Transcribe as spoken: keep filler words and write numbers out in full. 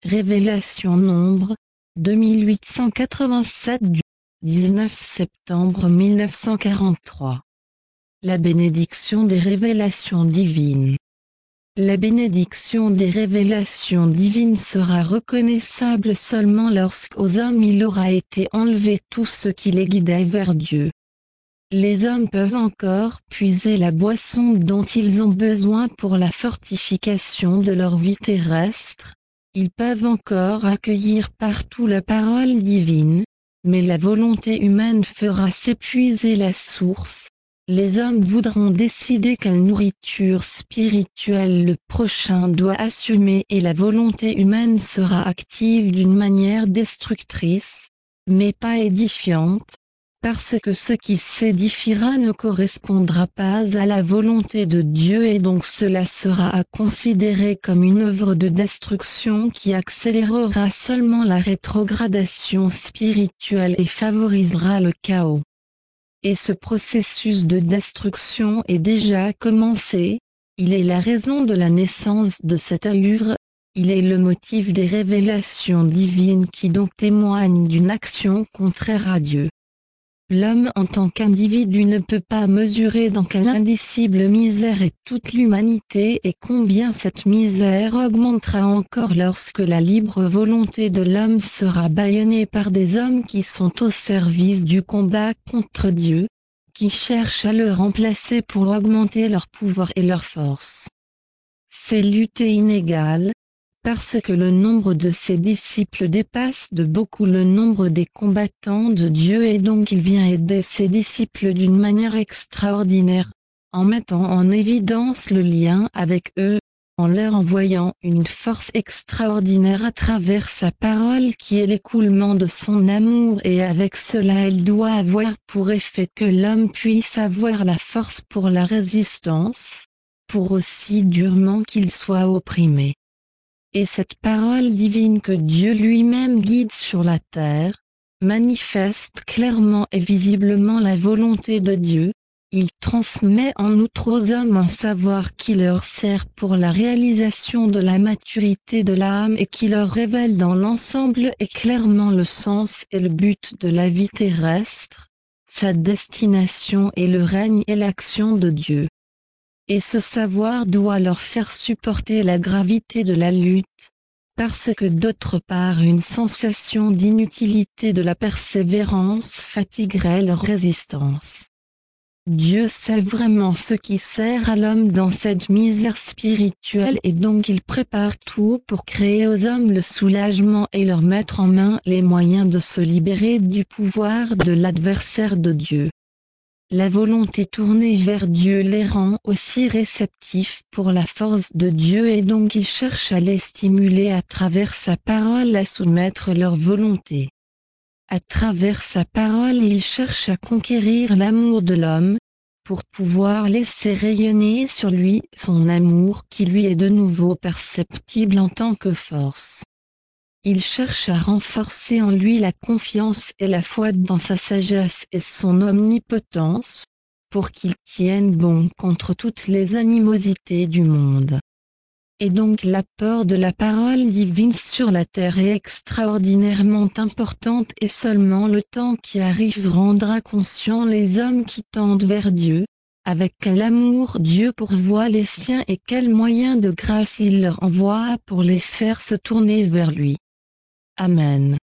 Révélation Nombre, deux mille huit cent quatre-vingt-sept du dix-neuf septembre mille neuf cent quarante-trois. La bénédiction des révélations divines. La bénédiction des révélations divines sera reconnaissable seulement lorsqu'aux hommes il aura été enlevé tout ce qui les guidait vers Dieu. Les hommes peuvent encore puiser la boisson dont ils ont besoin pour la fortification de leur vie terrestre. Ils peuvent encore accueillir partout la parole divine, mais la volonté humaine fera s'épuiser la source. Les hommes voudront décider quelle nourriture spirituelle le prochain doit assumer et la volonté humaine sera active d'une manière destructrice, mais pas édifiante, parce que ce qui s'édifiera ne correspondra pas à la volonté de Dieu et donc cela sera à considérer comme une œuvre de destruction qui accélérera seulement la rétrogradation spirituelle et favorisera le chaos. Et ce processus de destruction est déjà commencé, il est la raison de la naissance de cette œuvre, il est le motif des révélations divines qui donc témoignent d'une action contraire à Dieu. L'homme en tant qu'individu ne peut pas mesurer dans quelle indicible misère est toute l'humanité et combien cette misère augmentera encore lorsque la libre volonté de l'homme sera bâillonnée par des hommes qui sont au service du combat contre Dieu, qui cherchent à le remplacer pour augmenter leur pouvoir et leur force. Ces luttes inégales, parce que le nombre de ses disciples dépasse de beaucoup le nombre des combattants de Dieu et donc il vient aider ses disciples d'une manière extraordinaire, en mettant en évidence le lien avec eux, en leur envoyant une force extraordinaire à travers sa parole qui est l'écoulement de son amour et avec cela elle doit avoir pour effet que l'homme puisse avoir la force pour la résistance, pour aussi durement qu'il soit opprimé. Et cette parole divine que Dieu lui-même guide sur la terre, manifeste clairement et visiblement la volonté de Dieu, il transmet en outre aux hommes un savoir qui leur sert pour la réalisation de la maturité de l'âme et qui leur révèle dans l'ensemble et clairement le sens et le but de la vie terrestre, sa destination et le règne et l'action de Dieu. Et ce savoir doit leur faire supporter la gravité de la lutte, parce que d'autre part une sensation d'inutilité de la persévérance fatiguerait leur résistance. Dieu sait vraiment ce qui sert à l'homme dans cette misère spirituelle et donc il prépare tout pour créer aux hommes le soulagement et leur mettre en main les moyens de se libérer du pouvoir de l'adversaire de Dieu. La volonté tournée vers Dieu les rend aussi réceptifs pour la force de Dieu et donc il cherche à les stimuler à travers sa parole à soumettre leur volonté. À travers sa parole il cherche à conquérir l'amour de l'homme, pour pouvoir laisser rayonner sur lui son amour qui lui est de nouveau perceptible en tant que force. Il cherche à renforcer en lui la confiance et la foi dans sa sagesse et son omnipotence, pour qu'il tienne bon contre toutes les animosités du monde. Et donc l'apport de la parole divine sur la terre est extraordinairement importante et seulement le temps qui arrive rendra conscients les hommes qui tendent vers Dieu, avec quel amour Dieu pourvoit les siens et quels moyens de grâce il leur envoie pour les faire se tourner vers lui. Amen.